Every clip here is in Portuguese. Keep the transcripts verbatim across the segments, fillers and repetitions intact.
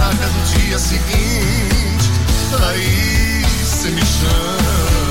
ressaca do dia seguinte, aí cê me chama.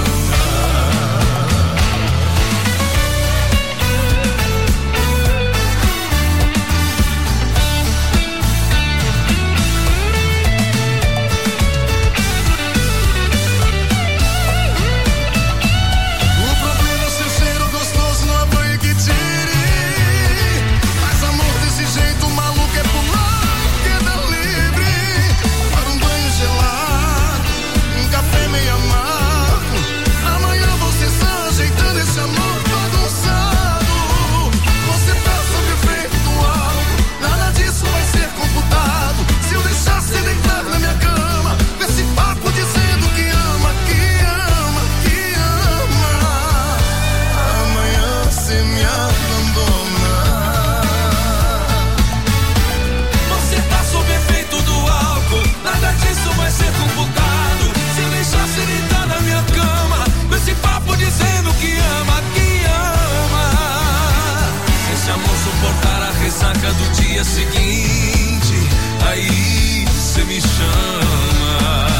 Ressaca do dia seguinte, aí cê me chama.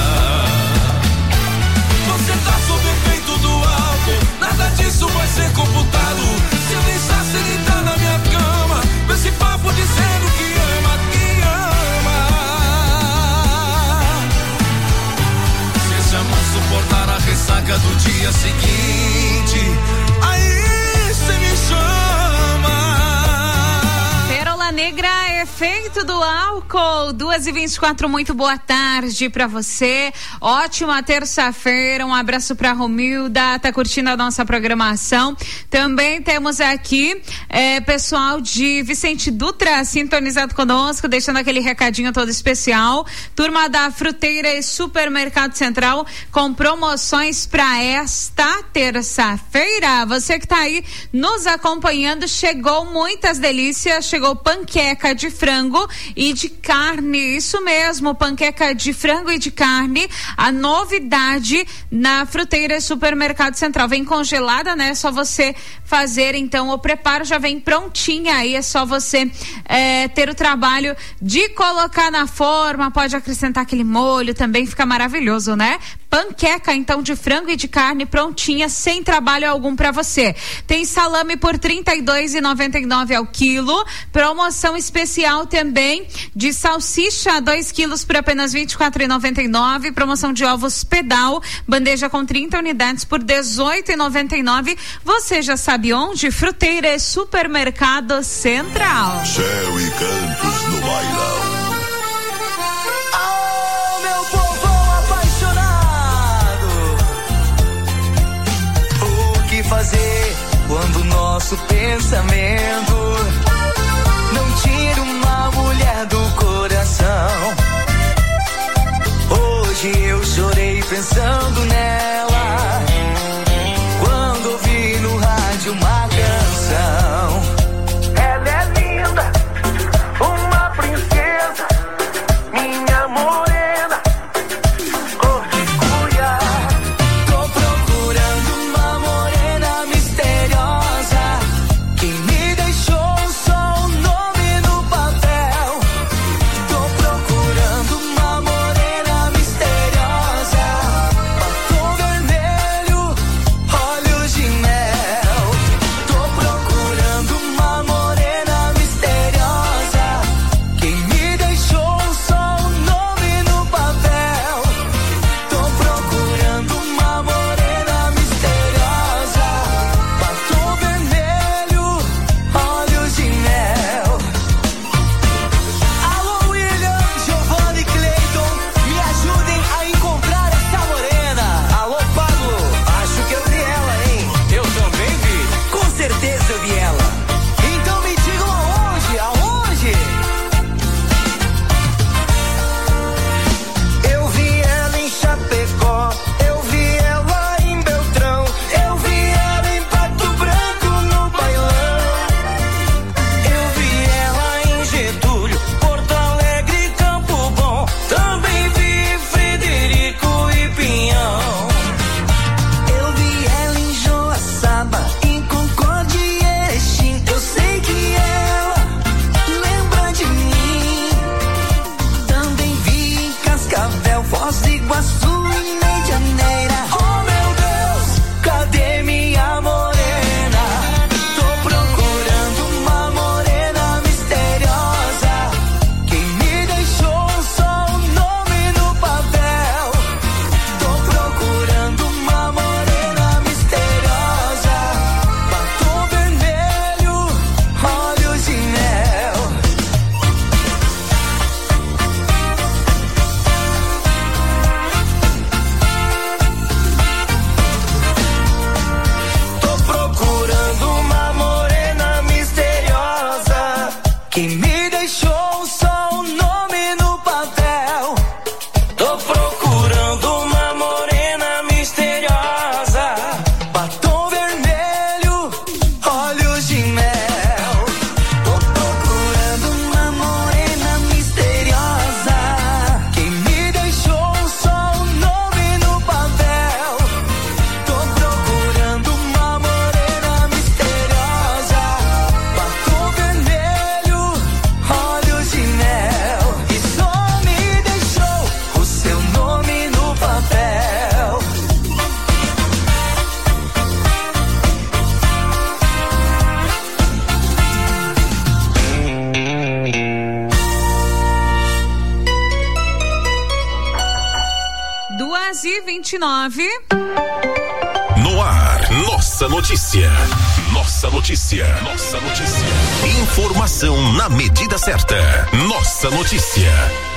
Você tá sob efeito do álcool, nada disso vai ser computado. Se eu deixasse ele tá na minha cama, com esse papo dizendo que ama, que ama. Se esse amor suportar a ressaca do dia seguinte, aí cê me chama. Negra, efeito do álcool, duas e vinte e quatro, muito boa tarde pra você, ótima terça-feira, um abraço pra Romilda, tá curtindo a nossa programação. Também temos aqui é, pessoal de Vicente Dutra sintonizado conosco, deixando aquele recadinho todo especial. Turma da Fruteira e Supermercado Central com promoções pra esta terça-feira. Você que tá aí nos acompanhando, chegou muitas delícias, chegou panqueca de frango e de carne, isso mesmo, panqueca de frango e de carne, a novidade na Fruteira e Supermercado Central, vem congelada, né, só você fazer então o preparo, já vem prontinha aí, é só você é, ter o trabalho de colocar na forma, pode acrescentar aquele molho, também fica maravilhoso, né? Panqueca então de frango e de carne prontinha, sem trabalho algum para você. Tem salame por trinta e dois reais e noventa e nove centavos ao quilo, promoção especial também de salsicha dois quilos por apenas vinte e quatro reais e noventa e nove centavos, promoção de ovos Pedal, bandeja com trinta unidades por dezoito reais e noventa e nove centavos. Você já sabe onde? Fruteira e Supermercado Central. Céu e cantos no bailão. Fazer quando nosso pensamento não tira uma mulher do coração. Hoje eu chorei pensando nela, quando ouvi no rádio uma canção. Ela é linda, uma princesa, minha morena, cor de cuia. Tô procurando uma morena misteriosa, que me deixou só o nome no papel. Tô procurando uma morena misteriosa, sete nove. No ar, Nossa Notícia. Nossa Notícia. Nossa Notícia. Informação na medida certa. Nossa Notícia.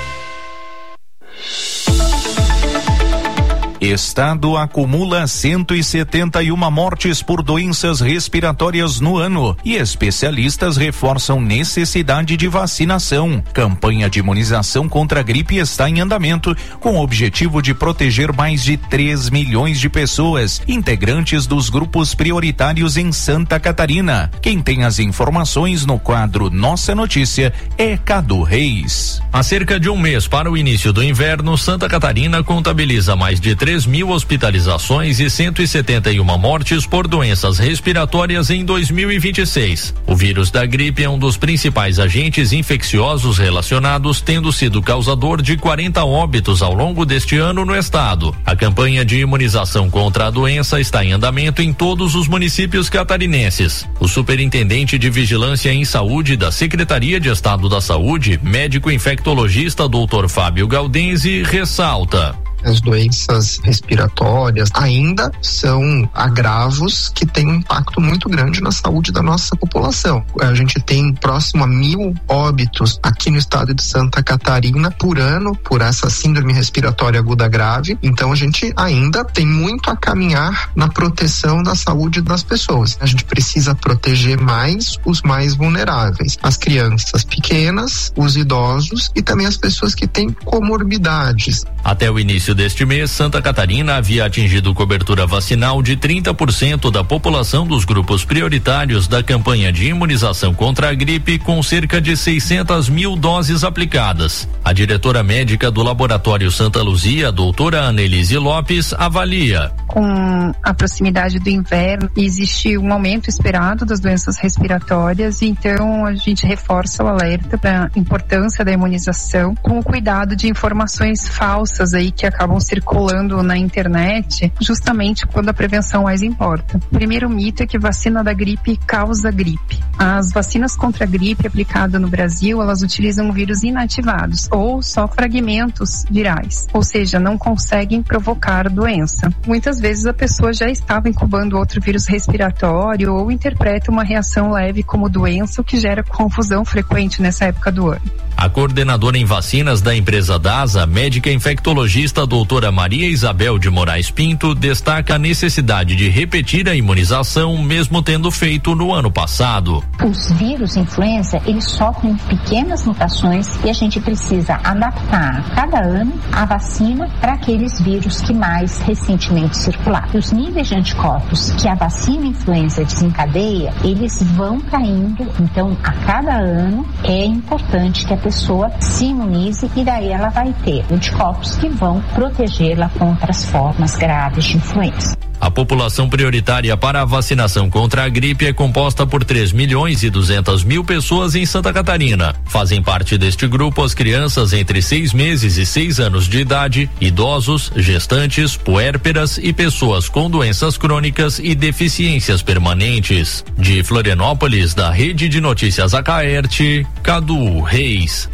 Estado acumula cento e setenta e uma mortes por doenças respiratórias no ano e especialistas reforçam necessidade de vacinação. Campanha de imunização contra a gripe está em andamento com o objetivo de proteger mais de três milhões de pessoas, integrantes dos grupos prioritários em Santa Catarina. Quem tem as informações no quadro Nossa Notícia é Cadu Reis. Há cerca de um mês para o início do inverno, Santa Catarina contabiliza mais de três mil hospitalizações e cento e setenta e uma mortes por doenças respiratórias em dois mil e vinte e seis. O vírus da gripe é um dos principais agentes infecciosos relacionados, tendo sido causador de quarenta óbitos ao longo deste ano no estado. A campanha de imunização contra a doença está em andamento em todos os municípios catarinenses. O superintendente de Vigilância em Saúde da Secretaria de Estado da Saúde, médico infectologista doutor Fábio Gaudenzi, ressalta: as doenças respiratórias ainda são agravos que têm um impacto muito grande na saúde da nossa população. A gente tem próximo a mil óbitos aqui no estado de Santa Catarina por ano por essa síndrome respiratória aguda grave. Então a gente ainda tem muito a caminhar na proteção da saúde das pessoas. A gente precisa proteger mais os mais vulneráveis, as crianças pequenas, os idosos e também as pessoas que têm comorbidades. Até o início deste mês, Santa Catarina havia atingido cobertura vacinal de trinta por cento da população dos grupos prioritários da campanha de imunização contra a gripe, com cerca de seiscentas mil doses aplicadas. A diretora médica do Laboratório Santa Luzia, doutora Annelise Lopes, avalia: com a proximidade do inverno, existe um aumento esperado das doenças respiratórias, então a gente reforça o alerta para a importância da imunização, com o cuidado de informações falsas aí que acabam circulando na internet, justamente quando a prevenção mais importa. O primeiro mito é que vacina da gripe causa gripe. As vacinas contra a gripe aplicada no Brasil, elas utilizam vírus inativados ou só fragmentos virais, ou seja, não conseguem provocar doença. Muitas vezes a pessoa já estava incubando outro vírus respiratório ou interpreta uma reação leve como doença, o que gera confusão frequente nessa época do ano. A coordenadora em vacinas da empresa DASA, médica infectologista doutora Maria Isabel de Moraes Pinto, destaca a necessidade de repetir a imunização, mesmo tendo feito no ano passado. Os vírus influenza, eles sofrem pequenas mutações e a gente precisa adaptar a cada ano a vacina para aqueles vírus que mais recentemente circularam. Os níveis de anticorpos que a vacina influenza desencadeia, eles vão caindo, então a cada ano é importante que a pessoa se imunize e daí ela vai ter anticorpos que vão protegê-la contra as formas graves de influenza. A população prioritária para a vacinação contra a gripe é composta por três milhões e duzentas mil pessoas em Santa Catarina. Fazem parte deste grupo as crianças entre seis meses e seis anos de idade, idosos, gestantes, puérperas e pessoas com doenças crônicas e deficiências permanentes. De Florianópolis, da Rede de Notícias Acaerte, Cadu Reis.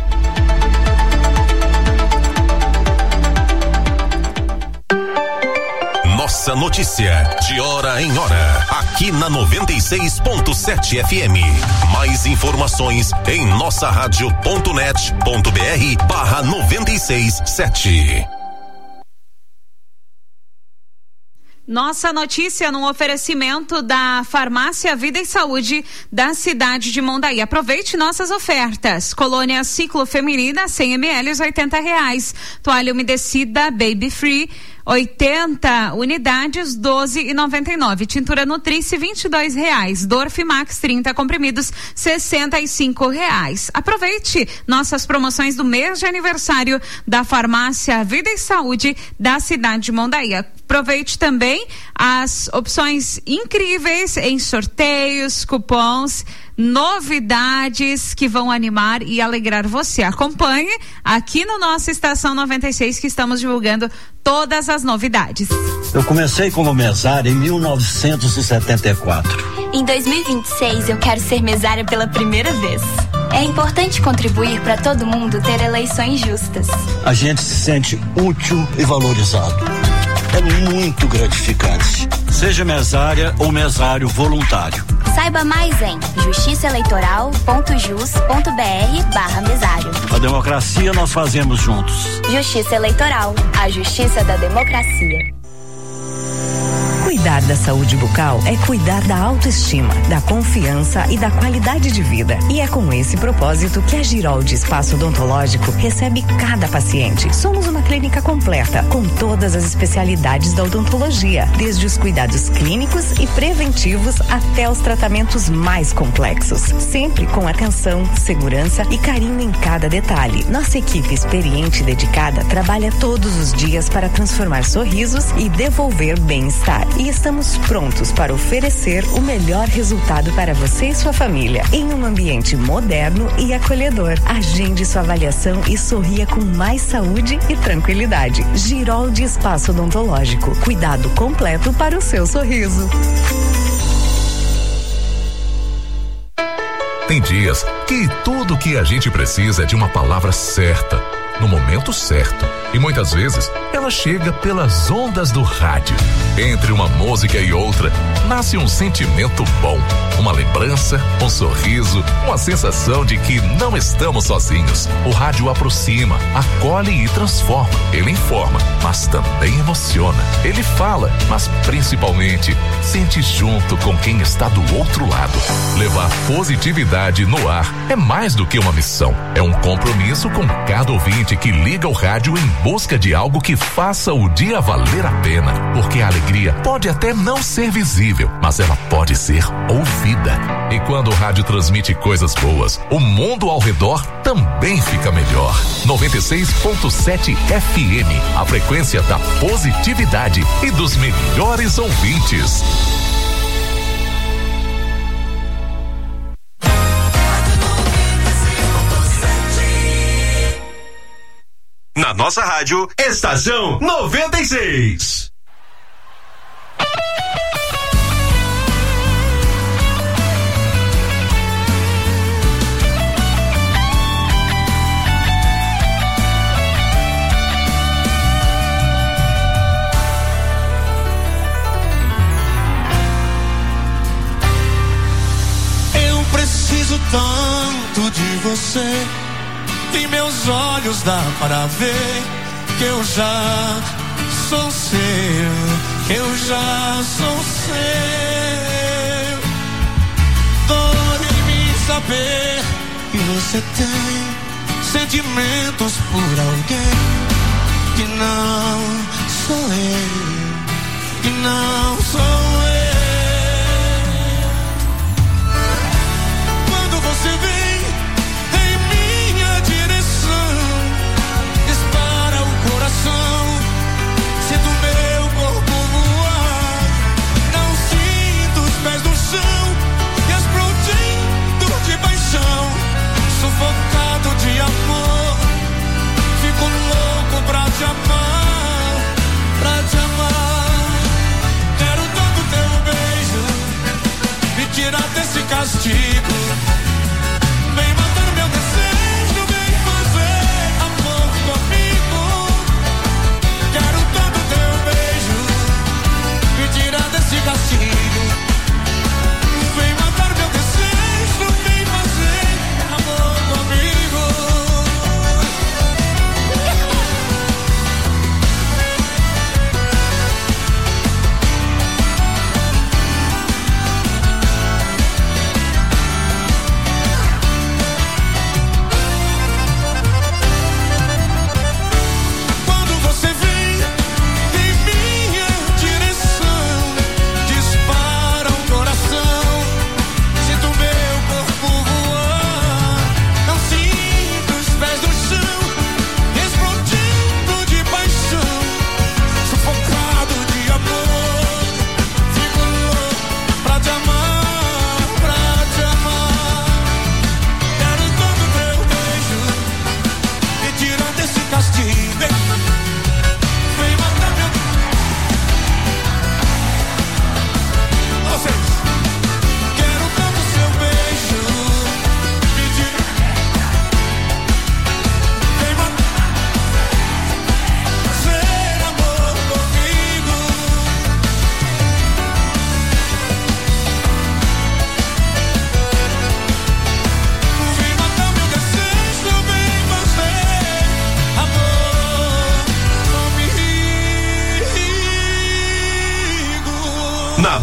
Nossa Notícia, de hora em hora, aqui na noventa e seis ponto sete F M. Mais informações em nossa rádio ponto net ponto br barra noventa e seis sete. Nossa Notícia num oferecimento da Farmácia Vida e Saúde da cidade de Mondaí. Aproveite nossas ofertas. Colônia Ciclo Feminina cem mililitros, oitenta reais. Toalha umedecida Baby Free, oitenta unidades, doze e noventa e nove. Tintura Nutrice, vinte e dois reais. Dorfimax, trinta comprimidos, sessenta e cinco reais. Aproveite nossas promoções do mês de aniversário da Farmácia Vida e Saúde da cidade de Mondaí. Aproveite também as opções incríveis em sorteios, cupons, novidades que vão animar e alegrar você. Acompanhe aqui no nossa Estação noventa e seis, que estamos divulgando todas as novidades. Eu comecei como mesária em mil novecentos e setenta e quatro. Em dois mil e vinte e seis eu quero ser mesária pela primeira vez. É importante contribuir para todo mundo ter eleições justas. A gente se sente útil e valorizado. é muito gratificante. Seja mesária ou mesário voluntário. Saiba mais em justiçaeleitoral.jus.br barra mesário. A democracia nós fazemos juntos. Justiça Eleitoral, a justiça da democracia. Cuidar da saúde bucal é cuidar da autoestima, da confiança e da qualidade de vida. E é com esse propósito que a Giroldi Espaço Odontológico recebe cada paciente. Somos uma clínica completa, com todas as especialidades da odontologia, desde os cuidados clínicos e preventivos até os tratamentos mais complexos. Sempre com atenção, segurança e carinho em cada detalhe. Nossa equipe experiente e dedicada trabalha todos os dias para transformar sorrisos e devolver bem-estar. E estamos prontos para oferecer o melhor resultado para você e sua família, em um ambiente moderno e acolhedor. Agende sua avaliação e sorria com mais saúde e tranquilidade. Giroldi Espaço Odontológico. Cuidado completo para o seu sorriso. Tem dias que tudo o que a gente precisa é de uma palavra certa, no momento certo. E muitas vezes ela chega pelas ondas do rádio. Entre uma música e outra, nasce um sentimento bom, uma lembrança, um sorriso, uma sensação de que não estamos sozinhos. O rádio aproxima, acolhe e transforma. Ele informa, mas também emociona. Ele fala, mas principalmente sente junto com quem está do outro lado. Levar positividade no ar é mais do que uma missão. É um compromisso com cada ouvinte que liga o rádio em busca de algo que faça o dia valer a pena. Porque a alegria pode até não ser visível, mas ela pode ser ouvida. E quando o rádio transmite coisas boas, o mundo ao redor também fica melhor. noventa e seis ponto sete F M, a frequência da positividade e dos melhores ouvintes. Na nossa rádio, Estação noventa e seis. Eu preciso tanto de você. Em meus olhos dá para ver que eu já sou seu, que eu já sou seu. Dor em mim saber que você tem sentimentos por alguém que não sou eu, que não sou eu. Quando você vem sinto meu corpo voar, não sinto os pés no chão, e explodindo de paixão, sufocado de amor, fico louco pra te amar.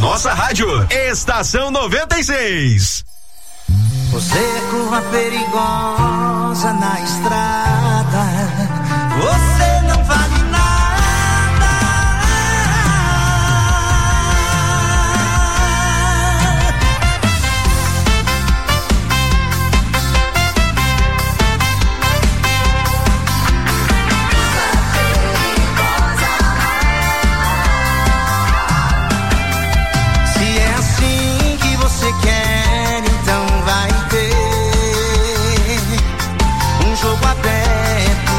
nossa rádio. Estação noventa e seis. Você é curva perigosa na estrada. Você não vale nada. Se é assim que você quer, então vai ter um jogo aberto.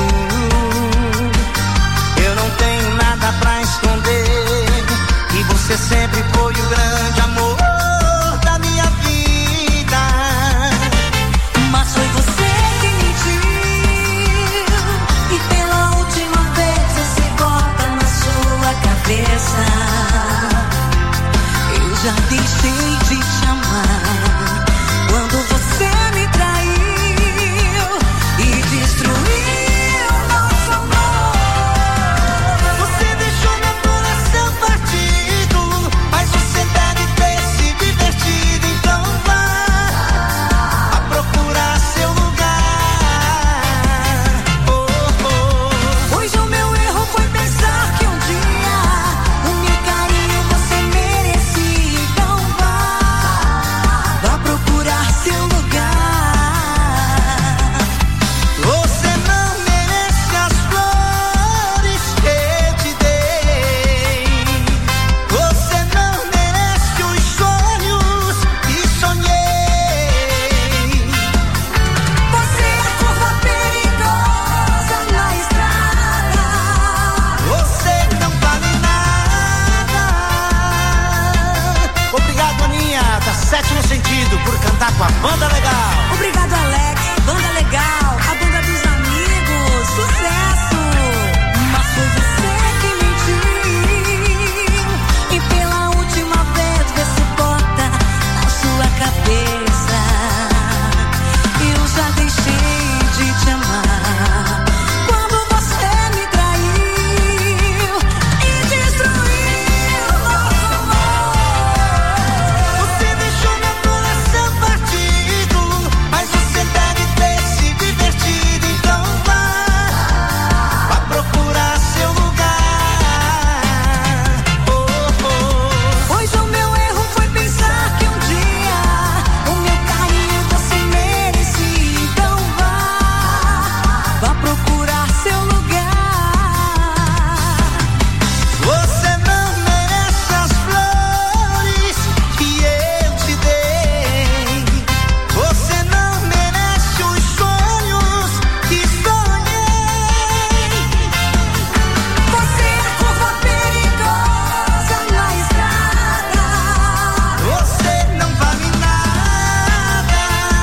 Eu não tenho nada pra esconder, e você sempre foi o grande amor da minha vida. Mas foi você que mentiu, e pela última vez você bota na sua cabeça: eu já deixei de te amar quando você me traiu e destruiu nosso amor. Você deixou meu coração partido, mas você deve ter se divertido. Então vá a procurar seu lugar. Oh, oh. Pois o meu erro foi pensar que um dia o meu carinho você merecia. Então vá, vá procurar seu lugar. Você não merece as flores que eu te dei. Você não merece os sonhos que sonhei. Você é a curva perigosa na estrada. Você não vale nada. Obrigado, Aninha, da Sétimo Sentido, por cantar com a Banda Legal. Obrigado, Alex, Banda Legal, a banda dos amigos, sucesso. Mas foi você que mentiu, e pela última vez você bota na sua cabeça: eu já deixei de te amar quando você me traiu e destruiu nosso amor. Você deixou meu coração partido, mas você deve ter se divertido. Então vá, vá procurar seu lugar. Oh, oh. Pois o meu erro foi pensar que um dia o meu carinho você merecia. Então vá, vá procurar seu lugar. Você não merece as flores que eu te dei. Você não merece os sonhos que sonhei. Você é a curva perigosa na estrada. Você não vale nada.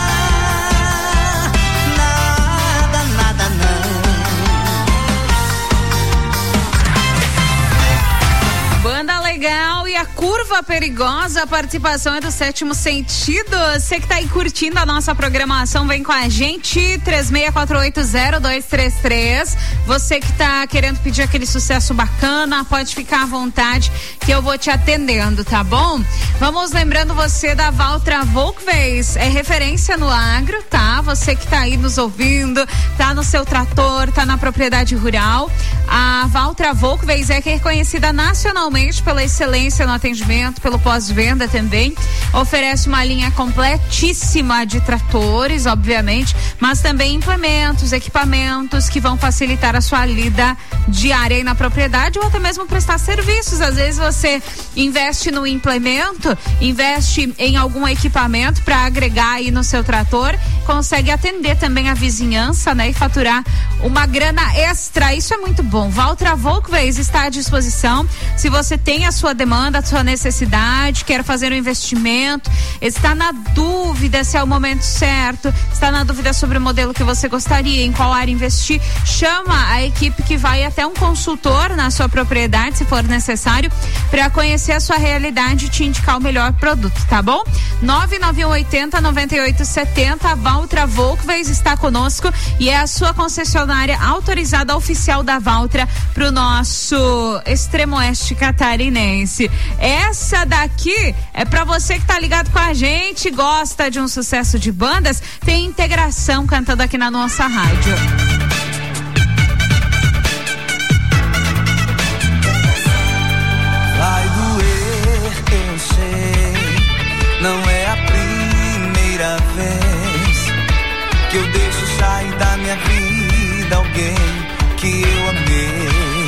Nada, nada não. Banda Legal e a Curva Perigosa, a participação é do Sétimo Sentido. Você que tá aí curtindo a nossa programação, vem com a gente, três seis quatro oito zero dois três três. Você que tá querendo pedir aquele sucesso bacana, pode ficar à vontade que eu vou te atendendo, tá bom? Vamos lembrando você da Valtra Volkswagen, é referência no agro, tá? Você que tá aí nos ouvindo, tá no seu trator, tá na propriedade rural. A Valtra Volkswagen é reconhecida nacionalmente pela excelência no atendimento, pelo pós-venda também. Oferece uma linha completíssima de tratores, obviamente, mas também implementos, equipamentos que vão facilitar a sua lida diária aí na propriedade, ou até mesmo prestar serviços. Às vezes você investe no implemento, investe em algum equipamento para agregar aí no seu trator, consegue atender também a vizinhança, né, e faturar uma grana extra. Isso é muito bom. Valtra Volkswagen está à disposição. Se você tem a sua demanda, a sua necessidade, quer fazer um investimento, está na dúvida se é o momento certo, está na dúvida sobre o modelo que você gostaria, em qual área investir, chama a equipe que vai até um consultor na sua propriedade, se for necessário, para conhecer a sua realidade e te indicar o melhor produto, tá bom? nove nove um oito zero nove oito sete zero, a Valtra Volkswagen está conosco e é a sua concessionária autorizada oficial da Valtra pro nosso extremo oeste catarinense. Essa daqui é pra você que tá ligado com a gente, gosta de um sucesso de bandas, tem Integração cantando aqui na nossa rádio. Vai doer, eu sei, não é a primeira vez que eu deixo sair da minha vida alguém que eu amei.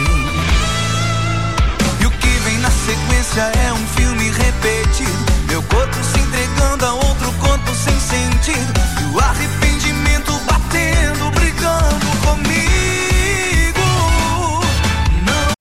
E o que vem na sequência é um filme repetido, meu corpo se entregando a outro corpo sem sentido, e o arrependimento batendo, brigando comigo. Não.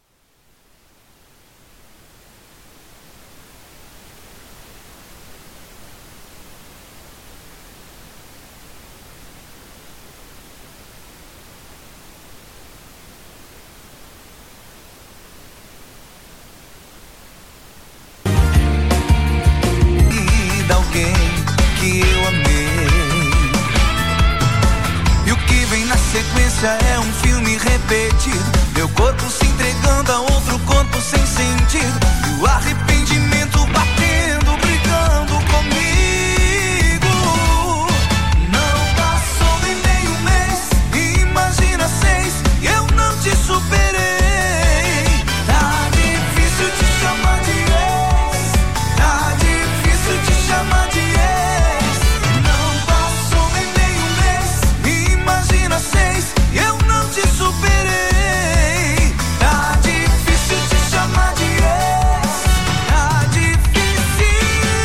Alguém que eu amei. E o que vem na sequência é um filme repetido, meu corpo se entregando a outro corpo sem sentido, e o arrependimento batendo, brigando comigo. Não passou nem meio mês, imagina seis, e eu não te superei. Tá difícil te chamar de ex, tá difícil te chamar de ex. Não passou nem meio mês, imagina seis, e eu não te superei. Tá difícil te chamar de ex, tá difícil.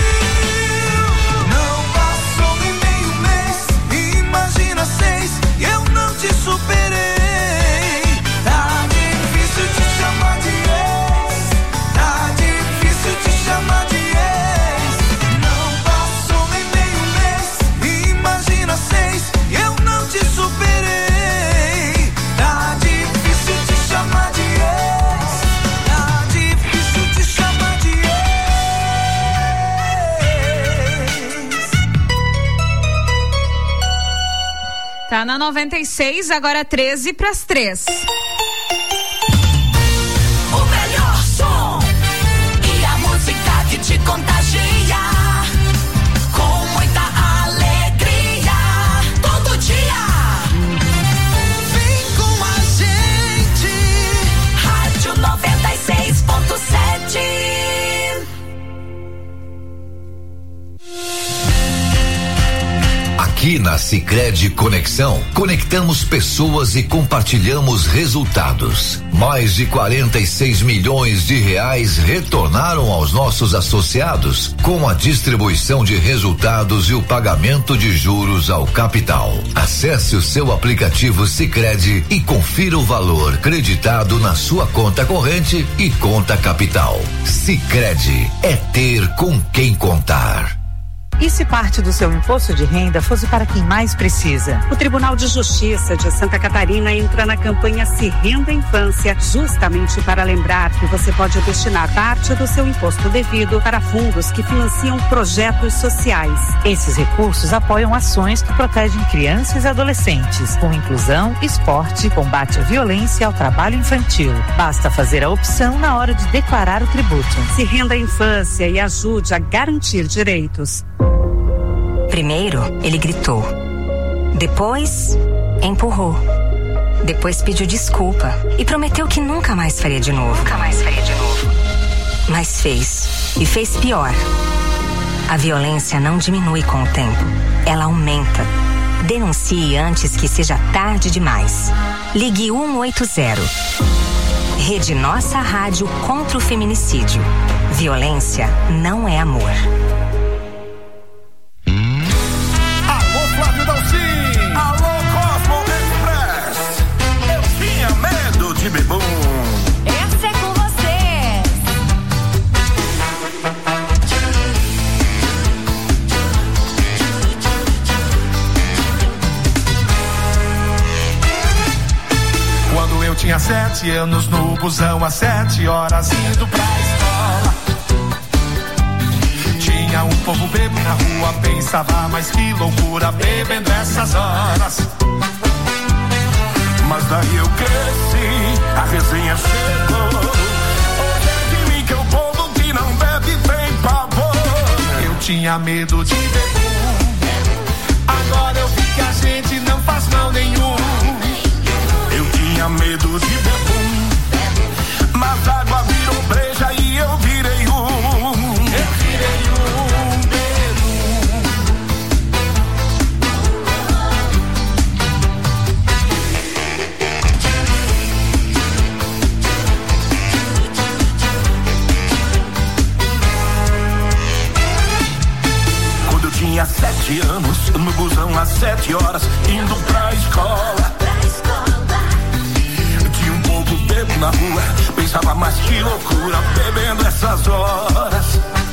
Não passou nem meio mês, imagina seis, e eu não te superei. Tá difícil te chamar de ex, tá difícil te chamar de ex. Não passou nem meio mês, imagina seis, e eu não te superei. Tá difícil te chamar de ex, tá difícil te chamar de ex. Tá na noventa e seis, agora treze pras três. O melhor som e a música que te contagia, com muita alegria, todo dia. Vem com a gente, Rádio noventa e seis ponto sete. Aqui na Sicredi Conexão, conectamos pessoas e compartilhamos resultados. Mais de quarenta e seis milhões de reais retornaram aos nossos associados com a distribuição de resultados e o pagamento de juros ao capital. Acesse o seu aplicativo Sicredi e confira o valor creditado na sua conta corrente e conta capital. Sicredi é ter com quem contar. E se parte do seu imposto de renda fosse para quem mais precisa? O Tribunal de Justiça de Santa Catarina entra na campanha Se Renda Infância, justamente para lembrar que você pode destinar parte do seu imposto devido para fundos que financiam projetos sociais. Esses recursos apoiam ações que protegem crianças e adolescentes, com inclusão, esporte, combate à violência e ao trabalho infantil. Basta fazer a opção na hora de declarar o tributo. Se Renda Infância e ajude a garantir direitos. Primeiro, ele gritou. Depois, empurrou. Depois pediu desculpa e prometeu que nunca mais faria de novo. Nunca mais faria de novo. Mas fez. E fez pior. A violência não diminui com o tempo. Ela aumenta. Denuncie antes que seja tarde demais. Ligue um oito zero. Rede Nossa Rádio contra o feminicídio. Violência não é amor. Bebum. Essa é com você. Quando eu tinha sete anos no busão às sete horas indo pra escola, tinha um povo bebo na rua, pensava, mas que loucura bebendo essas horas. Mas daí eu cresci, a resenha chegou. Hoje é de mim que o povo tinha medo de bebum. Agora eu vi que a gente não faz mal nenhum. Eu tinha medo de bebum, mas a água virou breja e eu virei um. Eu virei um bebum. Quando eu tinha sete anos, no busão às sete horas, indo pra escola. Tinha um povo bebo na rua, pensava, mas que loucura, bebendo essas horas.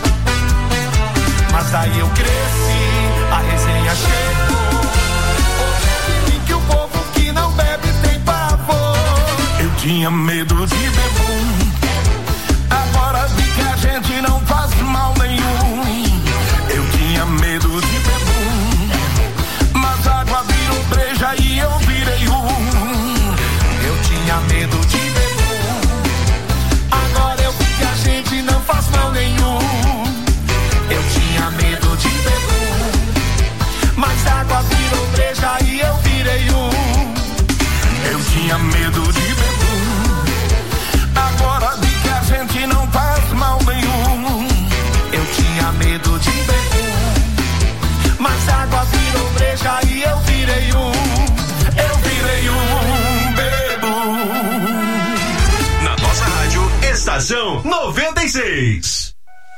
Mas daí eu cresci, a resenha chegou. Hoje eu vi que o povo que não bebe tem pavor. Eu tinha medo de bebum, agora vi que a gente não faz mal nenhum. Eu tinha medo de bebum, mas a água virou breja e eu virei um. Eu tinha medo de bebum, agora eu vi que a gente não faz mal nenhum. Eu tinha medo de bebum, mas a água virou breja e eu virei um. Eu tinha medo de bebum, agora vi que a gente não faz mal nenhum. Eu tinha medo de bebum, mas a água virou breja e eu virei um. Eu virei um bebum. Na nossa rádio, Estação noventa e seis.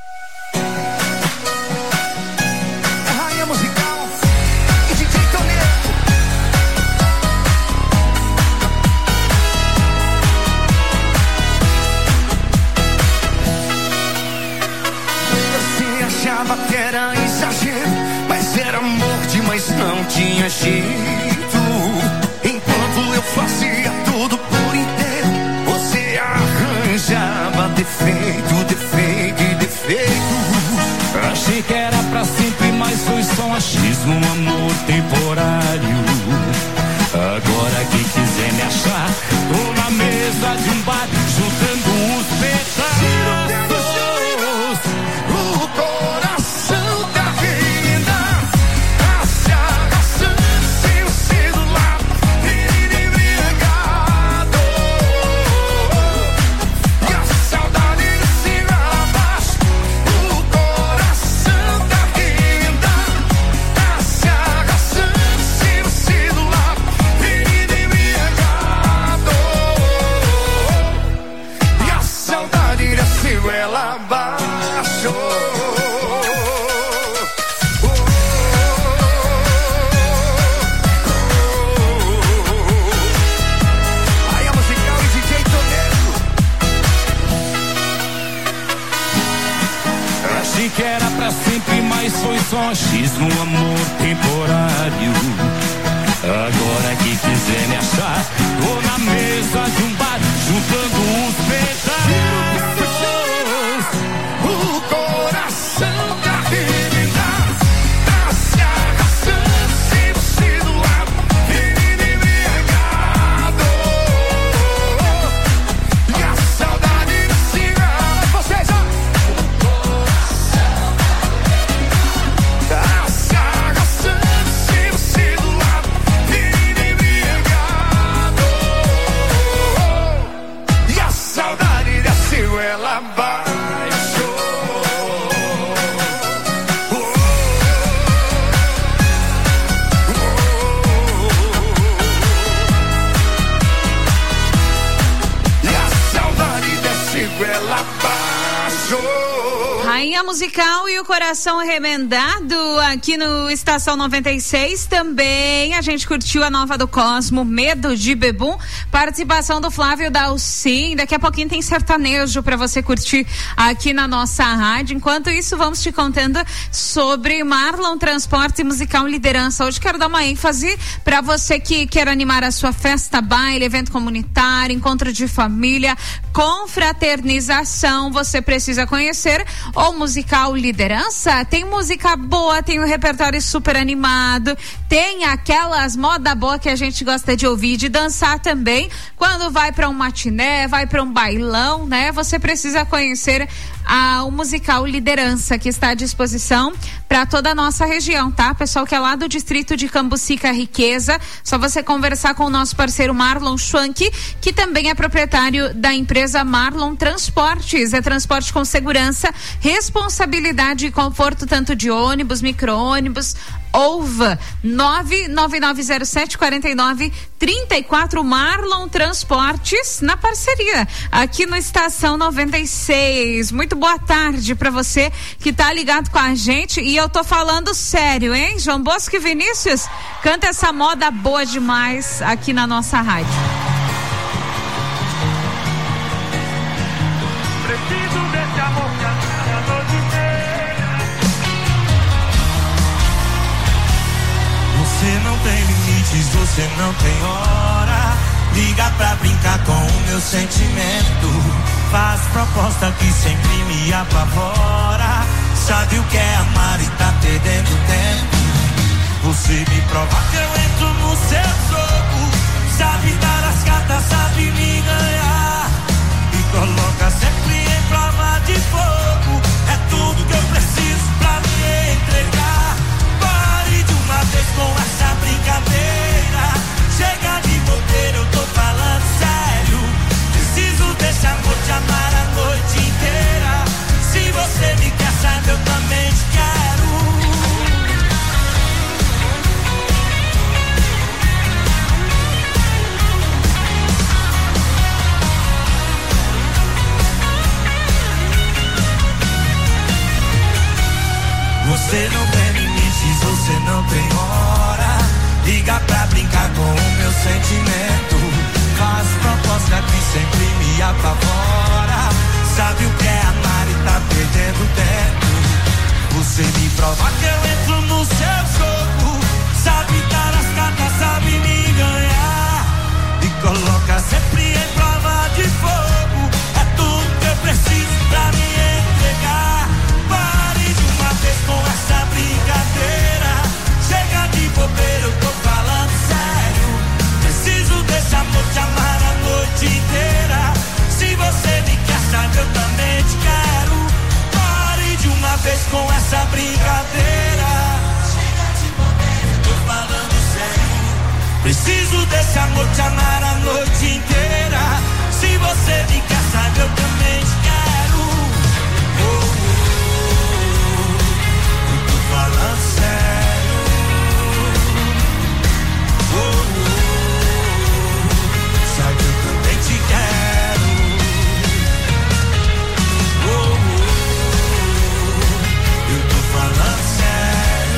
Rainha musical e D J Toneto. Você achava que era exagero, mas era amor demais, não tinha jeito. Enquanto eu fazia tudo por inteiro, você arranjava defeito, defeito e defeito. Achei que era pra sempre, mas foi só um achismo, um amor temporário. Agora quem quiser me achar, tô na mesa de um bar, juntando uns pedaços. O coração da vida tá se arrastando sem o celular, embriagado. E a saudade se abaixo. O coração da vida tá se arrastando sem o celular, embriagado. E a saudade desceu ela abaixo. Aí a musical e D J Toneto. Achei que era pra sempre, mas foi só um achismo, um amor temporário. Agora quem quiser me achar, vou na mesa de um bar, juntando uns pedaços. O coração da vida tá se arrastando sem o celular, embriagado. E a saudade não se engana. Vocês, ó. O coração tá se arrastando sem o celular, embriagado. E a saudade desceu ela abaixo. E a saudade desceu ela abaixo. Rainha musical e o coração remendado aqui no Estação noventa e seis. Também a gente curtiu a nova do Cosmo, Medo de Bebum, participação do Flávio Dalcin. Daqui a pouquinho tem sertanejo pra você curtir aqui na nossa rádio. Enquanto isso, vamos te contando sobre Marlon Transportes e Musical Liderança. Hoje quero dar uma ênfase pra você que quer animar a sua festa, baile, evento comunitário, encontro de família, confraternização. Você precisa conhecer o ou musical Liderança? Tem música boa, tem um repertório super animado, tem aquelas moda boa que a gente gosta de ouvir, de dançar também. Quando vai para um matiné, vai para um bailão, né? Você precisa conhecer a, o musical Liderança, que está à disposição para toda a nossa região, tá? Pessoal que é lá do distrito de Cambucica Riqueza, só você conversar com o nosso parceiro Marlon Schwank, que também é proprietário da empresa Marlon Transportes. É transporte com segurança, responsabilidade e conforto tanto de ônibus, micro-ônibus, Ouva, nove nove nove zero sete quatro nove três quatro, Marlon Transportes, na parceria aqui no Estação noventa e seis. Muito boa tarde para você que tá ligado com a gente, e eu tô falando sério, hein? João Bosco e Vinícius, canta essa moda boa demais aqui na nossa rádio. Preciso desse amor que a noite inteira. Você não tem limites, você não tem hora. Liga pra brincar com o meu sentimento. Faz proposta que sempre me apavora. Sabe o que é amar e tá perdendo tempo. Você me prova que eu entro no seu jogo. Sabe dar as cartas, sabe me ganhar. E coloca sempre em prova de fogo. É tudo que eu preciso pra me entregar. Pare de uma vez com essa brincadeira. Chega de bobeira, eu tô falando sério. Preciso desse amor, te amar a noite inteira. Se você me quer, sabe, eu também te quero. Você não tem limites, você não tem hora. Liga pra brincar com o meu sentimento. Faz proposta que sempre me apavora. Sabe o que é amar e tá perdendo tempo. Você me prova que eu entro no seu jogo. Sabe dar as cartas, sabe me ganhar. E coloca sempre em prova de fogo. É tudo que eu preciso pra me entregar. Pare de uma vez com essa brincadeira. Chega de bobeira, eu tô falando sério. Preciso desse amor, te amar a noite inteira. Se você me quer, sabe, eu também te quero. Pare de uma vez com essa brincadeira. Chega de bobeira, eu tô falando sério. Preciso desse amor, te amar a noite inteira. Se você me quer, sabe, eu também te quero. Oh, oh, oh, eu tô falando sério. Oh, oh, oh, sabe, eu também te quero. Oh, oh, oh, eu tô falando sério.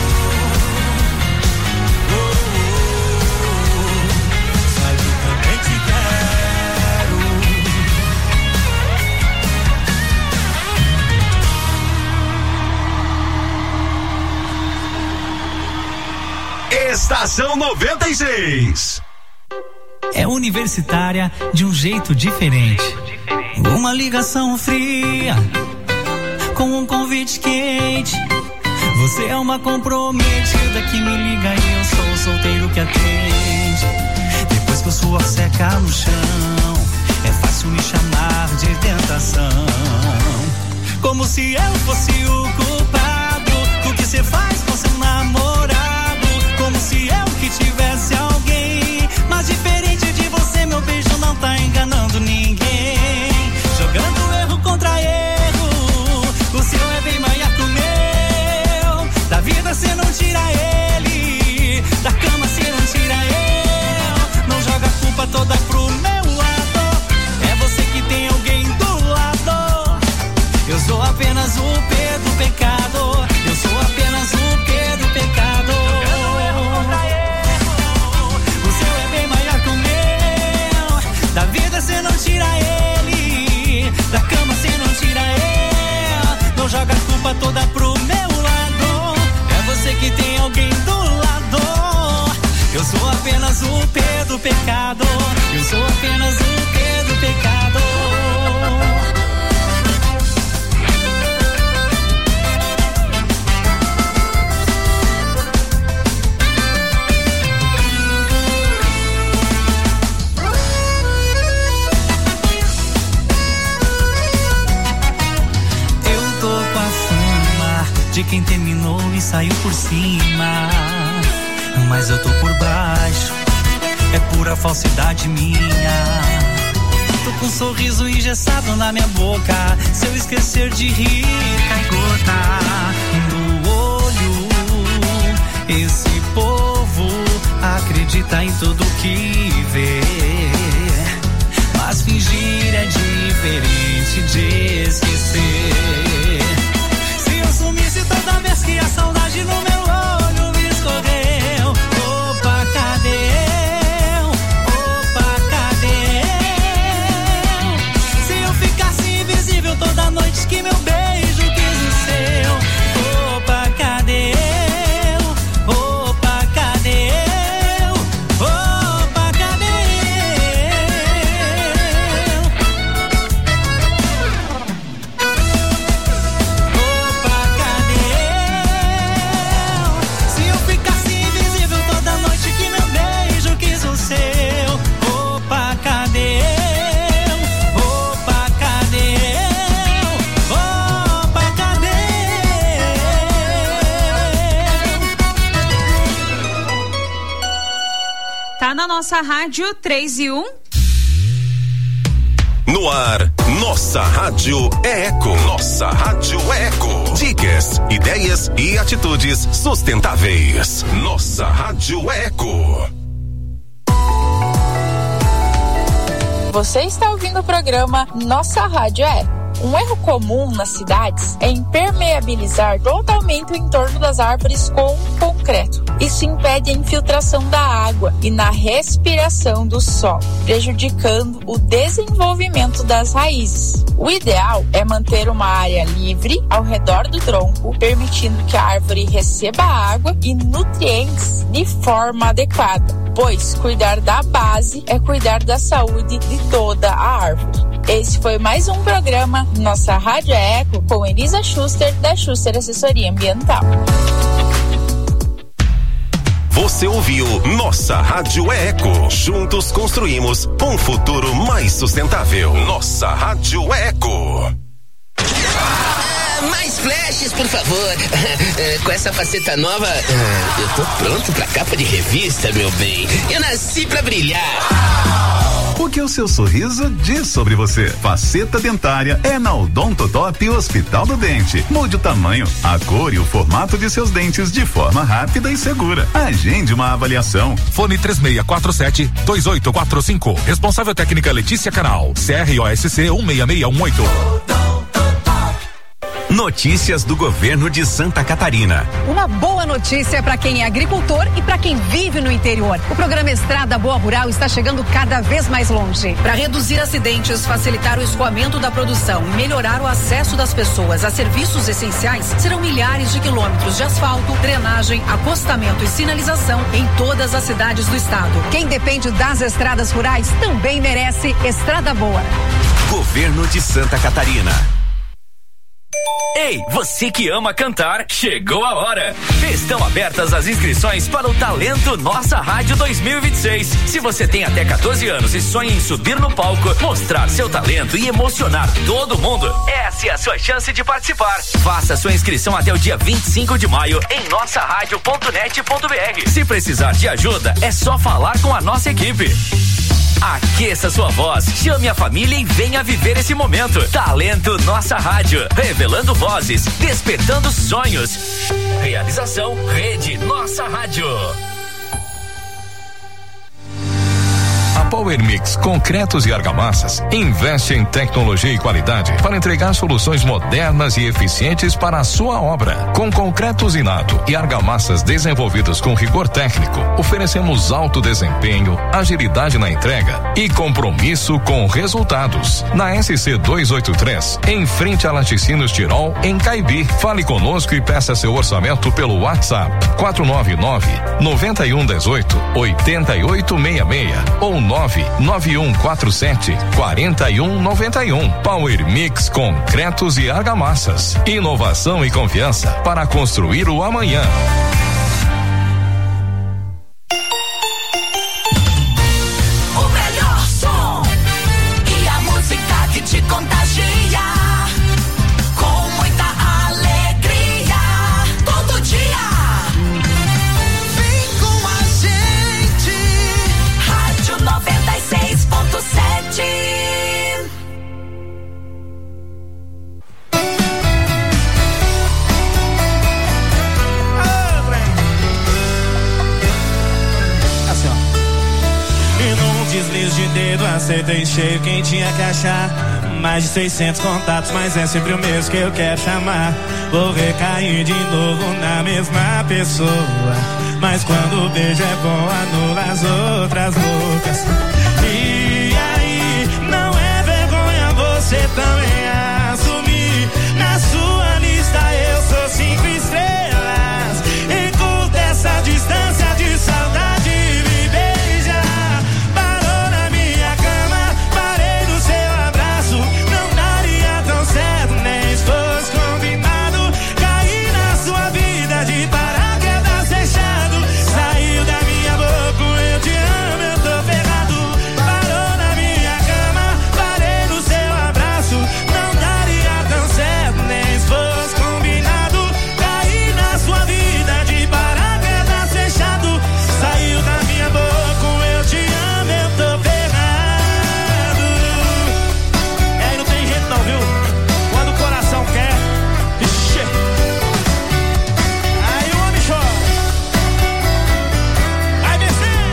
Oh, oh, oh, sabe, eu também te quero. Estação noventa e seis. É universitária de um jeito diferente. Uma ligação fria com um convite quente. Você é uma comprometida que me liga e eu sou o solteiro que atende. Depois que o suor seca no chão, é fácil me chamar de tentação. Como se eu fosse o culpado do que você faz com seu namorado. Como se eu que tivesse alguém. Mas diferente de você, meu beijo não tá enganando ninguém. Jogando erro contra erro. O seu é bem maior que o meu. Da vida cê não tira ele. Da cama cê não tira eu. Não joga a culpa toda pro meu lado. É você que tem alguém do lado. Eu sou apenas o Pedro pecador. Eu sou apenas o Pedro pecador. Da vida cê não tira ele. Da cama cê não tira eu. Não joga a culpa toda pro meu lado. É você que tem alguém do lado. Eu sou apenas o Pedro pecador. Eu sou apenas o Pedro pecador. quem terminou e saiu por cima. Mas eu tô por baixo, é pura falsidade minha. Tô com um sorriso engessado na minha boca. Se eu esquecer de rir, cai gota no olho. Esse povo acredita em tudo que vê, mas fingir é diferente de esquecer. Se eu sumisse toda vez que a saudade no meu olho me escorreu, opa, cadê eu? Opa, cadê eu? Se eu ficasse invisível toda noite que meu beijo quis o seu, opa, cadê eu? Na nossa rádio três e um. No ar, nossa rádio é eco. Nossa rádio é eco. Dicas, ideias e atitudes sustentáveis. Nossa rádio é eco. Você está ouvindo o programa Nossa Rádio é Eco. Um erro comum nas cidades é impermeabilizar totalmente o entorno das árvores com concreto. Isso impede a infiltração da água e na respiração do solo, prejudicando o desenvolvimento das raízes. O ideal é manter uma área livre ao redor do tronco, permitindo que a árvore receba água e nutrientes de forma adequada, pois cuidar da base é cuidar da saúde de toda a árvore. Esse foi mais um programa Nossa Rádio é Eco com Elisa Schuster, da Schuster Assessoria Ambiental. Você ouviu Nossa Rádio é Eco. Juntos construímos um futuro mais sustentável. Nossa Rádio é Eco. Mais flashes, por favor. Com essa faceta nova, eu tô pronto pra capa de revista, meu bem. Eu nasci pra brilhar. O que o seu sorriso diz sobre você? Faceta dentária é na Odontotop Hospital do Dente. Mude o tamanho, a cor e o formato de seus dentes de forma rápida e segura. Agende uma avaliação. Fone três seis quatro sete, dois oito quatro cinco. Responsável técnica Letícia Canal. C R O S C um seis seis um oito. Notícias do governo de Santa Catarina. Uma boa notícia para quem é agricultor e para quem vive no interior. O programa Estrada Boa Rural está chegando cada vez mais longe. Para reduzir acidentes, facilitar o escoamento da produção e melhorar o acesso das pessoas a serviços essenciais, serão milhares de quilômetros de asfalto, drenagem, acostamento e sinalização em todas as cidades do estado. Quem depende das estradas rurais também merece Estrada Boa. Governo de Santa Catarina. Ei, você que ama cantar, chegou a hora! Estão abertas as inscrições para o Talento Nossa Rádio dois mil e vinte e seis. Se você tem até quatorze anos e sonha em subir no palco, mostrar seu talento e emocionar todo mundo, essa é a sua chance de participar. Faça sua inscrição até o dia vinte e cinco de maio em nossa rádio ponto net ponto b r. Se precisar de ajuda, é só falar com a nossa equipe. Aqueça sua voz, chame a família e venha viver esse momento. Talento Nossa Rádio, revelando vozes, despertando sonhos. Realização Rede Nossa Rádio. A Power Mix Concretos e Argamassas investe em tecnologia e qualidade para entregar soluções modernas e eficientes para a sua obra. Com concreto usinado e argamassas desenvolvidos com rigor técnico, oferecemos alto desempenho, agilidade na entrega e compromisso com resultados. Na S C duzentos e oitenta e três, em frente a Laticínios Tirol, em Caibi. Fale conosco e peça seu orçamento pelo WhatsApp quatro nove nove, nove um um oito, oito oito seis seis ou nove nove um quatro sete, quatro um nove um. Power Mix Concretos e Argamassas. Inovação e confiança para construir o amanhã. O melhor som e a música que te contagia com muita alegria. Dedos de dedo, aceitei cheio quem tinha que achar. Mais de seiscentos contatos, mas é sempre o mesmo que eu quero chamar. Vou recair de novo na mesma pessoa, mas quando o beijo é bom, anula as outras loucas. E aí, não é vergonha você também assumir. Na sua lista eu sou cinco estrelas. Encurta essa distância de saudade e me beija. Parou na minha cama, parei no seu abraço. Não daria tão certo, nem se fosse combinado. Caí na sua vida de paraquedas fechado. Saiu da minha boca, eu te amo, eu tô ferrado. Parou na minha cama, parei no seu abraço. Não daria tão certo, nem se fosse combinado. Caí na sua vida de paraquedas fechado. Saiu da minha boca, eu te amo, eu tô ferrado. É, não tem jeito não, viu? Quando o coração quer, ixi. Aí o homem chora. Vai descer.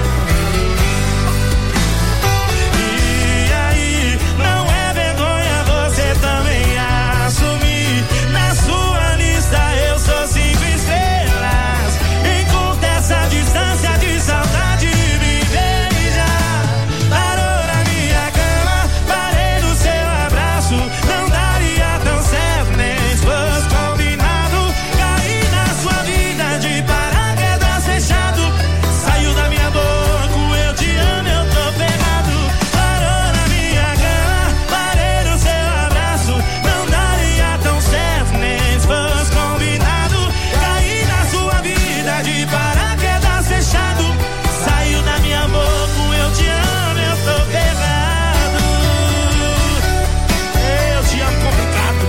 E aí, não é vergonha você também assumir. Na sua lista eu sou cinco estrelas. Encurta essa distância de saudade e me beija. Parou na minha cama, parei no seu abraço. Não daria tão certo, nem se fosse combinado. Caí na sua vida de paraquedas fechado. Saiu da minha boca, eu te amo, eu tô ferrado. Parou na minha cama, parei no seu abraço. Não daria tão certo, nem se fosse combinado. Caí na sua vida de paraquedas fechado. Saiu da minha boca, eu te amo, eu tô ferrado. Eu te amo complicado.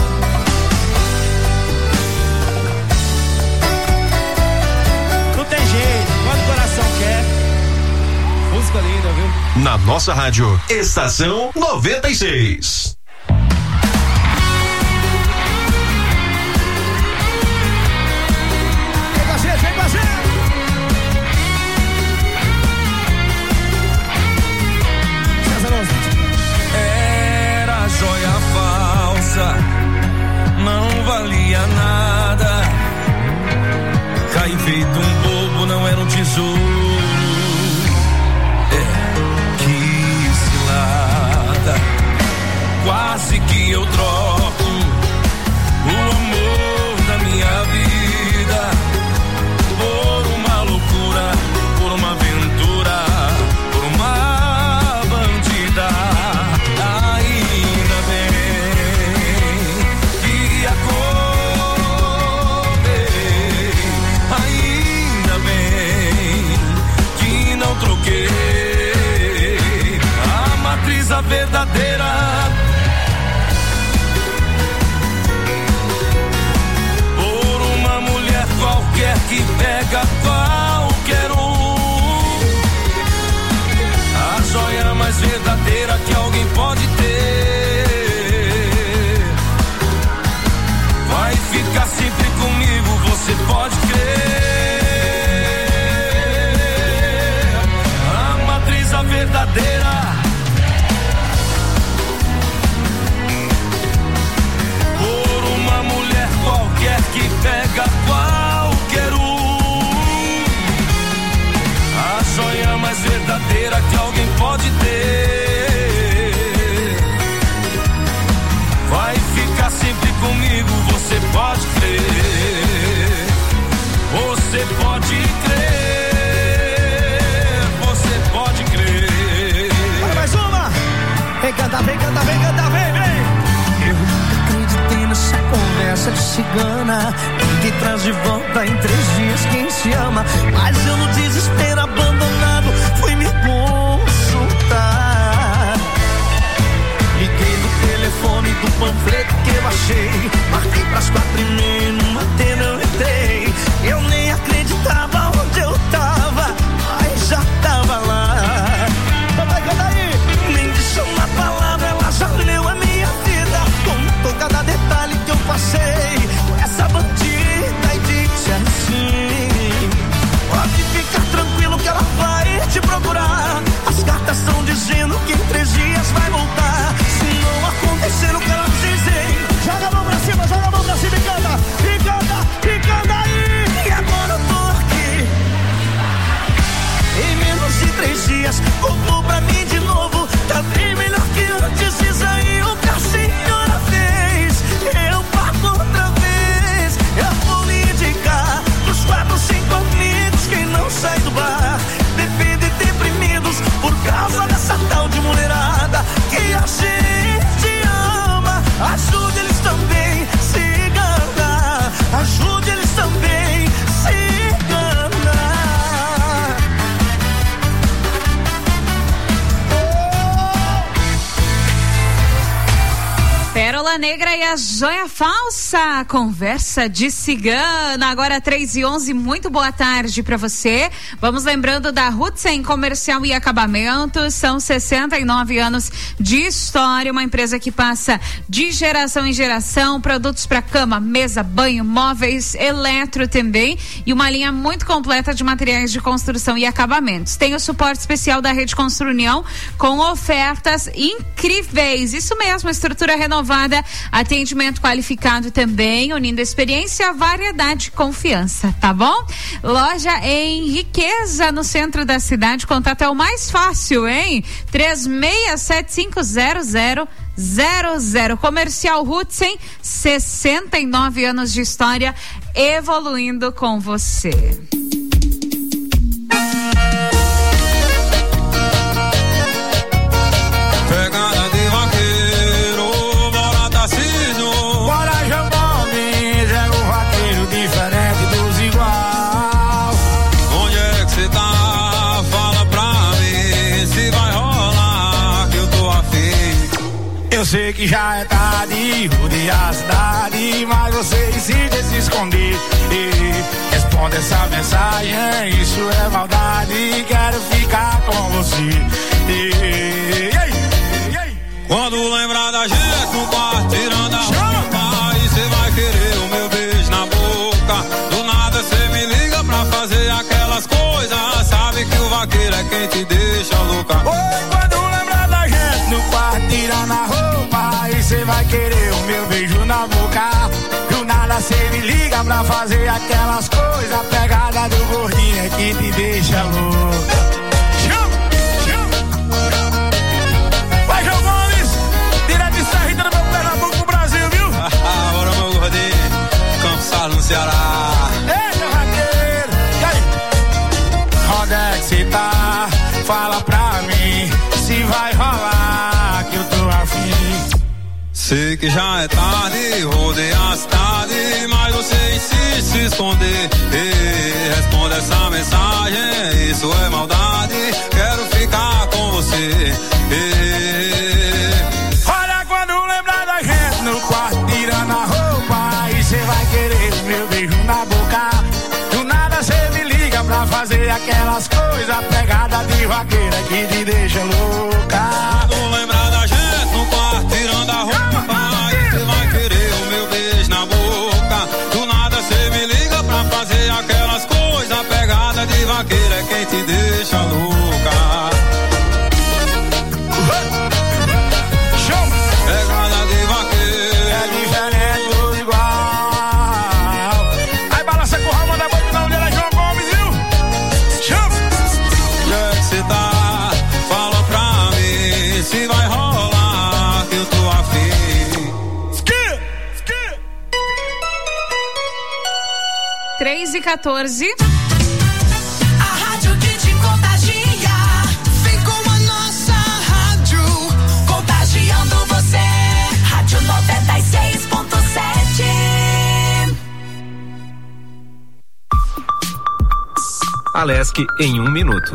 Não tem jeito, quando o coração quer. Música linda, viu? Na nossa rádio, Estação noventa e seis. Vem com a gente, vem com a gente. César Oswald. Era joia falsa, não valia nada. Caí feito um bobo, não era um tesouro. É, que cilada. Quase que eu troco o amor da minha vida por uma loucura, por uma aventura, por uma bandida. Ainda bem que acordei, ainda bem que não troquei a matriz, a verdadeira, por uma mulher qualquer que pega qualquer um. A joia mais verdadeira que alguém pode ter vai ficar sempre comigo, você pode crer. A matriz, a verdadeira, por uma mulher qualquer que pega qualquer um. A joia mais verdadeira que alguém pode ter vai ficar sempre comigo, você pode crer. Você pode crer, você pode crer. Bora mais uma. Vem cantar, vem cantar, vem cantar, vem, vem. Eu nunca acreditei nessa conversa de cigana. Ninguém traz de volta em três dias quem se ama. Mas eu no desespero abandonado fui me consultar. Liguei no telefone do panfleto que eu achei. Marquei pras quatro e meia, numa tenda eu entrei. Eu nem acreditava onde eu tava, mas já tava lá. Canta, canta aí. Nem disse uma palavra, ela já leu a minha vida. Contou cada detalhe que eu passei com essa bandida e disse assim: pode ficar tranquilo. dizendo que em três dias vai voltar. Se não acontecer o que elas dizem, joga a mão pra cima, joga a mão pra cima e canta, e canta, e canta aí. E agora eu tô aqui. Em menos de três dias, voltou pra mim de novo. Tá bem melhor que antes, diz aí o que a senhora fez. Eu pago outra vez. Eu vou lhe indicar dos quatro, cinco amigos que não sai do bar, bebendo e deprimidos por causa dessa tal de mulherada que a gente ama. Ajude eles também, se enganar. Ajude eles também, se enganar. Pérola Negra e a Joia Falsa, conversa de cigana, agora três e onze, muito boa tarde pra você. Vamos lembrando da Hudson Comercial e Acabamentos, são sessenta e nove anos de história, uma empresa que passa de geração em geração, produtos pra cama, mesa, banho, móveis, eletro também, e uma linha muito completa de materiais de construção e acabamentos. Tem o suporte especial da Rede Construnião com ofertas incríveis, isso mesmo, estrutura renovada, atendimento qualificado também, unindo experiência, variedade e confiança, tá bom? Loja em Riqueza, no centro da cidade, contato é o mais fácil, hein? três seis sete cinco zero zero zero zero. Comercial Hudson, sessenta e nove anos de história, evoluindo com você. Pegada de vaqueiro, bora Tarcísio. Bora João Gomes, é o vaqueiro diferente dos igual. Onde é que cê tá? Fala pra mim se vai rolar que eu tô afim. Eu sei que já é tarde, rodear a cidade, mas você insiste em se esconder. E responde essa mensagem, isso é maldade, quero ficar com você. E, e, quando lembrar da gente no quarto, tirando a roupa, aí cê vai querer o meu beijo na boca. Do nada cê me liga pra fazer aquelas coisas, sabe que o vaqueiro é quem te deixa louca. Oi, quando lembrar da gente no quarto, tirando a roupa, aí cê vai querer o meu beijo na boca. Do nada cê me liga pra fazer aquelas coisas, a pegada do gordinho é que te deixa louca. No Ceará. Ei, meu vaqueiro, e aí? Onde é que cê tá? Fala pra mim se vai rolar que eu tô afim. Sei que já é tarde, rodei a cidade, mas você insiste em se esconder. Ei, responde essa mensagem, isso é maldade, quero ficar com você. Ei, olha quando lembrar da gente no quarto, tirando a roupa, aí cê vai querer meu beijo na boca. Do nada cê me liga pra fazer aquelas coisas, pegada de vaqueira que te deixa louca. Quando lembrar da gente no quarto, tirando a roupa, aí cê vai querer o meu beijo na boca. Do nada cê me liga pra fazer aquelas coisas, pegada de vaqueira é quem te deixa louca. Pegada de vaqueiro é diferente do igual. Aí balança com o ramo da boca, não dele é João Gomes, viu? Chama! Onde é que cê tá? Fala pra mim se vai rolar que eu tô afim. Ski! Ski! três e quatorze. noventa e seis ponto sete. Alesc em um minuto.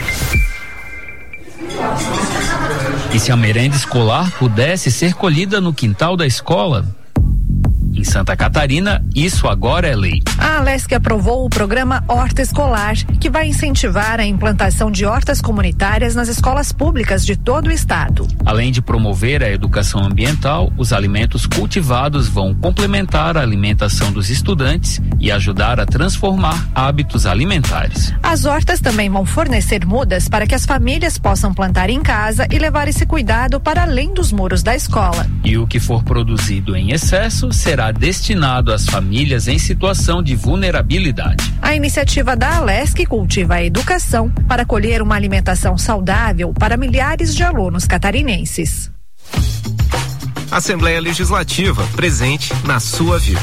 E se a merenda escolar pudesse ser colhida no quintal da escola? Em Santa Catarina, isso agora é lei. A Alesc aprovou o programa Horta Escolar, que vai incentivar a implantação de hortas comunitárias nas escolas públicas de todo o estado. Além de promover a educação ambiental, os alimentos cultivados vão complementar a alimentação dos estudantes e ajudar a transformar hábitos alimentares. As hortas também vão fornecer mudas para que as famílias possam plantar em casa e levar esse cuidado para além dos muros da escola. E o que for produzido em excesso será destinado às famílias em situação de vulnerabilidade. A iniciativa da Alesc cultiva a educação para colher uma alimentação saudável para milhares de alunos catarinenses. Assembleia Legislativa, presente na sua vida.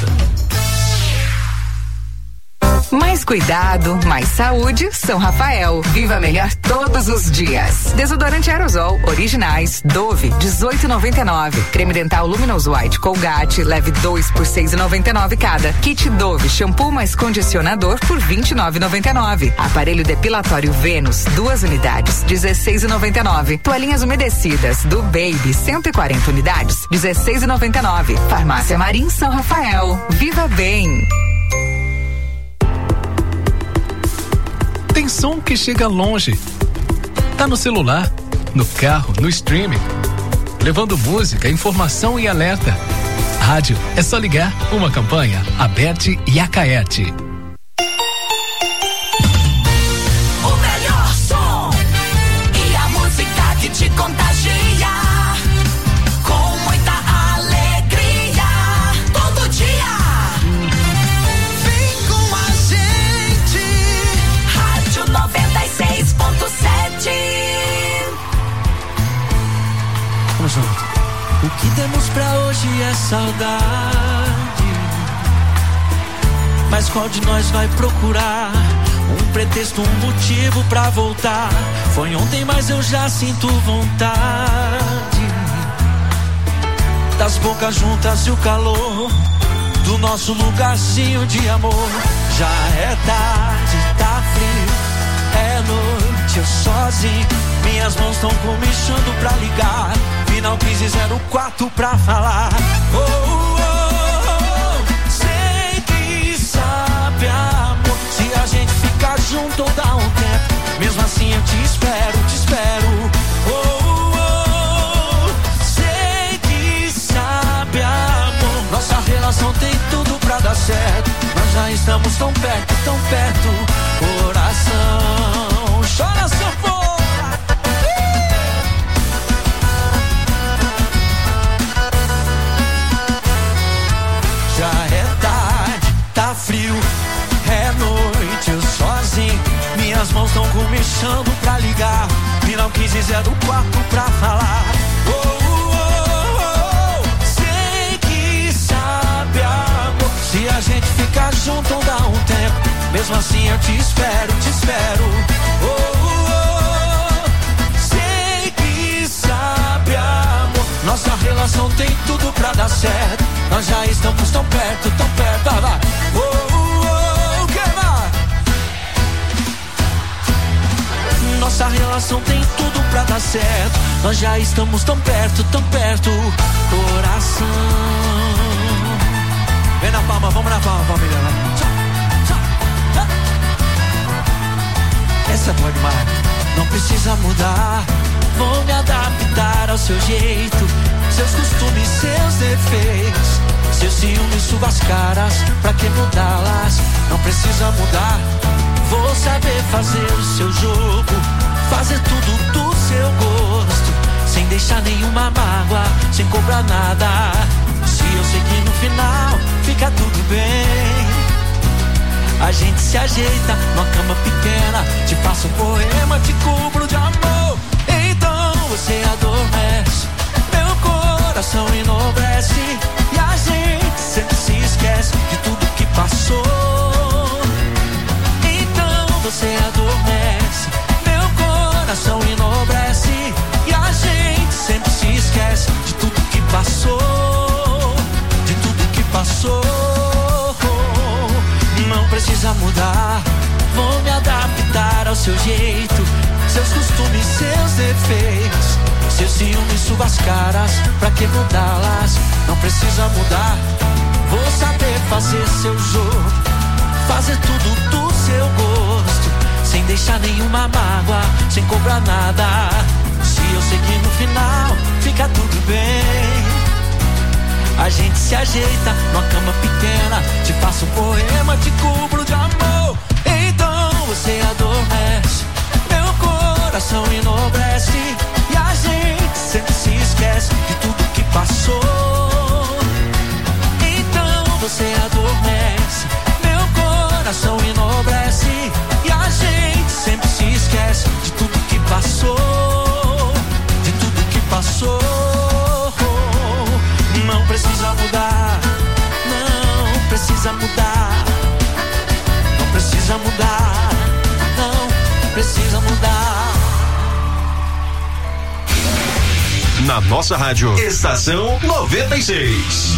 Mais cuidado, mais saúde, São Rafael. Viva melhor todos os dias. Desodorante aerosol, originais, Dove, dezoito e noventa e nove. Creme dental Luminous White Colgate, leve dois por seis e noventa e nove cada. Kit Dove, shampoo mais condicionador por vinte e nove e noventa e nove. Aparelho depilatório Vênus, duas unidades, dezesseis e noventa e nove. Toalhinhas umedecidas do Baby, cento e quarenta unidades, dezesseis e noventa e nove. Farmácia Marim São Rafael. Viva bem. Tem som que chega longe. Tá no celular, no carro, no streaming. Levando música, informação e alerta. Rádio, é só ligar. Uma campanha, Aberte e Acaerte. O melhor som e a música que te contagia. Com muita alegria, todo dia. Vem com a gente. Rádio noventa e seis ponto sete. Vamos junto. O que temos pra hoje é saudade. Mas qual de nós vai procurar um pretexto, um motivo pra voltar? Foi ontem, mas eu já sinto vontade das bocas juntas e o calor do nosso lugarzinho de amor. Já é tarde, tá frio, é noite, eu sozinho. Minhas mãos estão comichando pra ligar. Final quinze zero quatro pra falar. Oh, oh, oh, sei que sabe, amor, se a gente ficar junto ou dá um tempo. Mesmo assim eu te espero, te espero. Oh, oh, oh, sei que sabe, amor, nossa relação tem tudo pra dar certo. Nós já estamos tão perto, tão perto. Coração, chora sanfona. Já é tarde, tá frio, é noite, eu sozinho. Minhas mãos estão comichando pra ligar. Final quinze zero quatro pra falar. Oh, oh, oh, oh, sei que sabe, amor, se a gente ficar junto ou dá um tempo. Mesmo assim eu te espero, te espero. Oh, oh, oh, sei que sabe, amor, nossa relação tem tudo pra dar certo. Nós já estamos tão perto, tão perto. Ah, vai. Oh, oh, oh, que vai? Nossa relação tem tudo pra dar certo. Nós já estamos tão perto, tão perto. Coração. Vem na palma, vamos na palma, família. Tchau, tchau, tchau. Essa é boa demais. Não precisa mudar. Vou me adaptar ao seu jeito, seus costumes, seus defeitos. Seus ciúmes, suas caras, pra que mudá-las? Não precisa mudar. Vou saber fazer o seu jogo, fazer tudo do seu gosto, sem deixar nenhuma mágoa, sem cobrar nada. Se eu seguir no final, fica tudo bem. A gente se ajeita numa cama pequena, te faço um poema, te cubro de amor. Então você adormece, meu coração enobrece, e a gente sempre se esquece de tudo que passou. Então você adormece, meu coração enobrece, e a gente sempre se esquece de tudo que passou, de tudo que passou. Não precisa mudar, vou me adaptar ao seu jeito, seus costumes, seus defeitos, seus ciúmes, suas caras, pra que mudá-las? Não precisa mudar, vou saber fazer seu jogo, fazer tudo do seu gosto, sem deixar nenhuma mágoa, sem cobrar nada. Se eu seguir no final, fica tudo bem. A A gente se ajeita numa cama pequena, te faço um poema, te cubro de amor. Então você adormece, meu coração enobrece, e a gente sempre se esquece de tudo que passou. Então você adormece, meu coração enobrece, e a gente sempre se esquece de tudo que passou, de tudo que passou. Não precisa mudar, não precisa mudar, não precisa mudar, não precisa mudar. Na nossa rádio, Estação noventa e seis.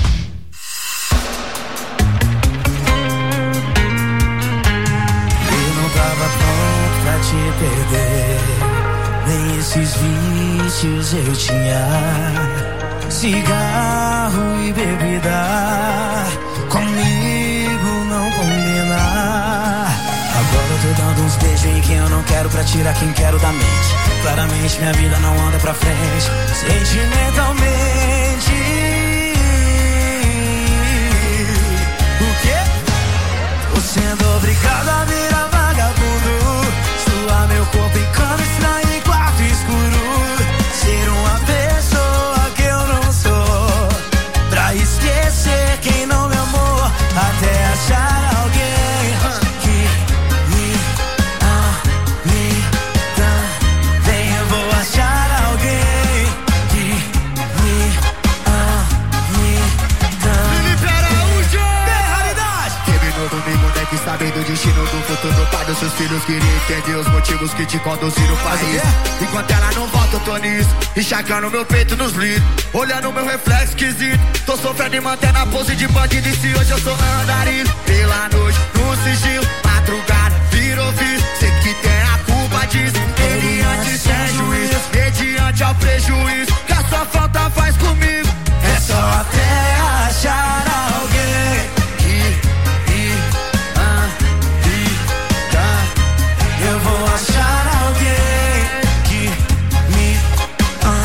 Eu não tava pronto pra te perder, nem esses vícios eu tinha. Cigarro e bebida comigo não combina. Agora eu tô dando uns beijos em quem eu não quero pra tirar quem quero da mente. Claramente minha vida não anda pra frente sentimentalmente. O quê? Tô sendo obrigado a virar vagabundo, suar meu corpo em cama estranha em quarto escuro, ser uma pessoa que eu não sou, pra esquecer quem não me amou, até achar alguém que me ame também. Eu vou achar alguém que me ame também. Felipe Araújo, tem realidade. Terminou domingo, né, que sabe do destino do futuro pai dos seus filhos. Queria entender os motivos que te conduziram ao país. Enquanto ela não volta, eu tô nisso, enxergando meu peito nos litros, olhando meu reflexo esquisito. Tô sofrendo e mantendo a pose de bandido. E se hoje eu sou andarilho, pela noite, no sigilo, madrugada, virou vício. Sei que tem a culpa disso, mediante sem juízo, mediante ao prejuízo.